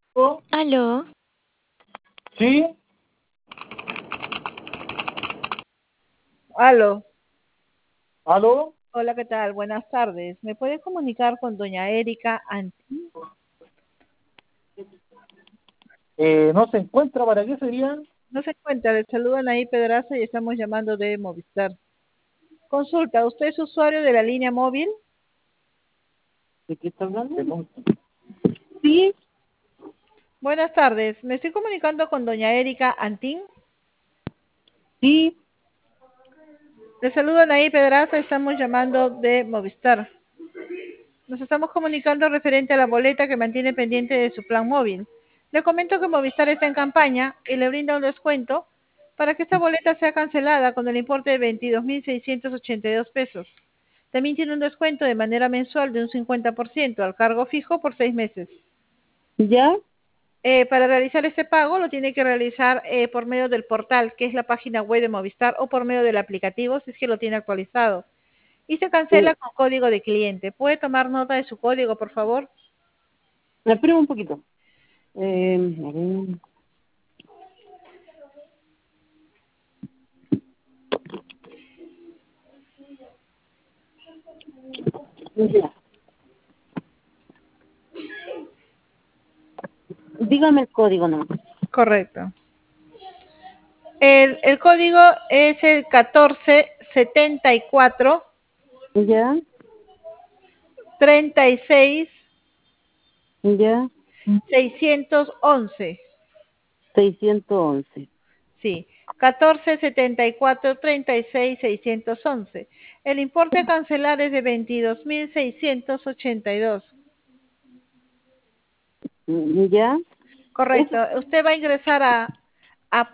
Aló, Sí, Aló, aló, hola, ¿qué tal? Buenas tardes. ¿Me puede comunicar con doña Erika Antín? no se encuentra, ¿para qué sería? No se encuentra, le saludan ahí Pedraza y estamos llamando de Movistar. Consulta, ¿usted es usuario de la línea móvil? ¿De qué está hablando? Sí, Buenas tardes, me estoy comunicando con doña Erika Antín. sí, Le saludan ahí Pedraza, estamos llamando de Movistar. Nos estamos comunicando referente a la boleta que mantiene pendiente de su plan móvil. Le comento que Movistar está en campaña y le brinda un descuento para que esta boleta sea cancelada con el importe de 22.682 pesos. También tiene un descuento de manera mensual de un 50% al cargo fijo por 6 meses. ya, Para realizar este pago lo tiene que realizar por medio del portal, que es la página web de Movistar, o por medio del aplicativo, si es que lo tiene actualizado. Y se cancela con código de cliente. ¿Puede tomar nota de su código, por favor? espera un poquito. A ver, ya. Dígame el código, ¿no? Correcto. El código es el 1474 Ya, 36 ya, 611. 611. Sí, 1474 36 611. El importe a cancelar es de 22.682. Ya, Correcto. eso, Usted va a ingresar a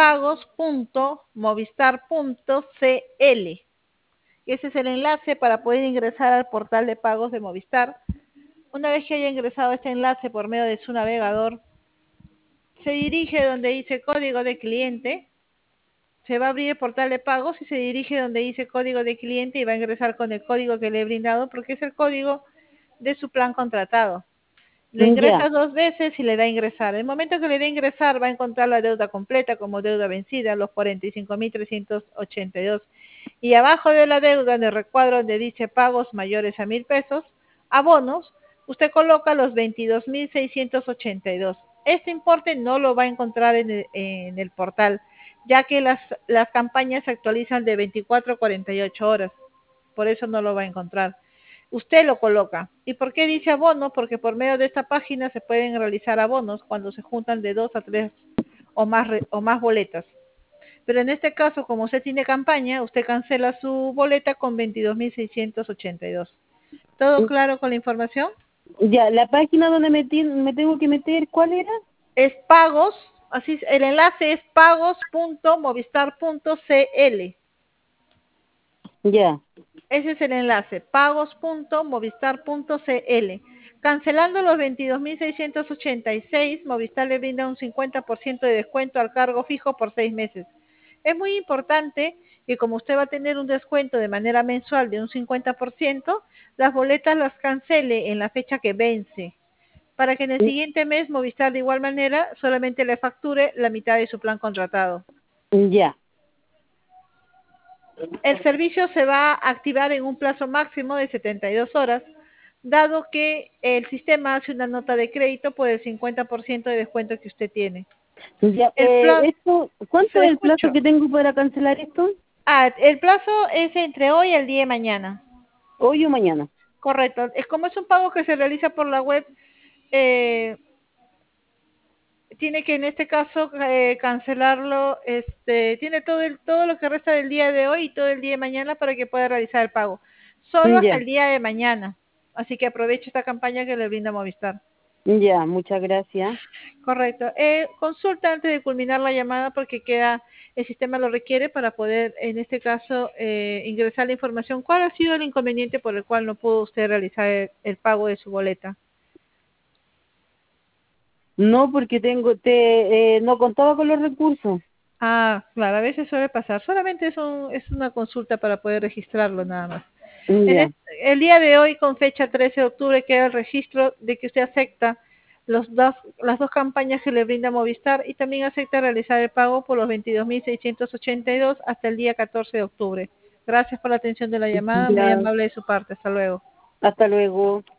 pagos.movistar.cl. Ese es el enlace para poder ingresar al portal de pagos de Movistar. Una vez que haya ingresado este enlace por medio de su navegador, se dirige donde dice código de cliente, se va a abrir el portal de pagos y se dirige donde dice código de cliente y va a ingresar con el código que le he brindado porque es el código de su plan contratado. Lo ya, ingresa 2 veces y le da a ingresar. El momento que le dé a ingresar va a encontrar la deuda completa como deuda vencida, los 45.382. Y abajo de la deuda, en el recuadro donde dice pagos mayores a 1.000 pesos, abonos, usted coloca los 22.682. Este importe no lo va a encontrar en el portal, ya que las campañas se actualizan de 24 a 48 horas. Por eso no lo va a encontrar. Usted lo coloca. ¿Y por qué dice abono? Porque por medio de esta página se pueden realizar abonos cuando se juntan de 2 a 3 o más boletas. Pero en este caso, como usted tiene campaña, usted cancela su boleta con 22.682. ¿Todo claro con la información? ya. La página donde me tengo que meter, ¿cuál era? Es pagos, así el enlace es pagos.movistar.cl. Ya, Ese es el enlace, pagos.movistar.cl. Cancelando los 22.686, Movistar le brinda un 50% de descuento al cargo fijo por 6 meses. Es muy importante que como usted va a tener un descuento de manera mensual de un 50%, las boletas las cancele en la fecha que vence, para que en el siguiente mes Movistar de igual manera solamente le facture la mitad de su plan contratado. ya. El servicio se va a activar en un plazo máximo de 72 horas, dado que el sistema hace una nota de crédito por el 50% de descuento que usted tiene. Ya, El plazo, ¿cuánto se es el plazo escuchó. que tengo para cancelar esto? El plazo es entre hoy y el día de mañana. ¿Hoy o mañana? Correcto. Es como es un pago que se realiza por la web, eh, tiene que en este caso cancelarlo, tiene todo lo que resta del día de hoy y todo el día de mañana para que pueda realizar el pago. Solo hasta Ya, el día de mañana. Así que aproveche esta campaña que le brinda Movistar. ya, muchas gracias. Correcto. Consulta antes de culminar la llamada porque el sistema lo requiere para poder, en este caso, ingresar la información. ¿Cuál ha sido el inconveniente por el cual no pudo usted realizar el pago de su boleta? No, porque no contaba con los recursos. Ah, claro, a veces suele pasar. Solamente es una consulta para poder registrarlo nada más. Ya, El día de hoy, con fecha 13 de octubre, queda el registro de que usted acepta las dos campañas que le brinda Movistar y también acepta realizar el pago por los 22.682 hasta el día 14 de octubre. Gracias por la atención de la llamada, muy Ya, amable de su parte. Hasta luego. hasta luego.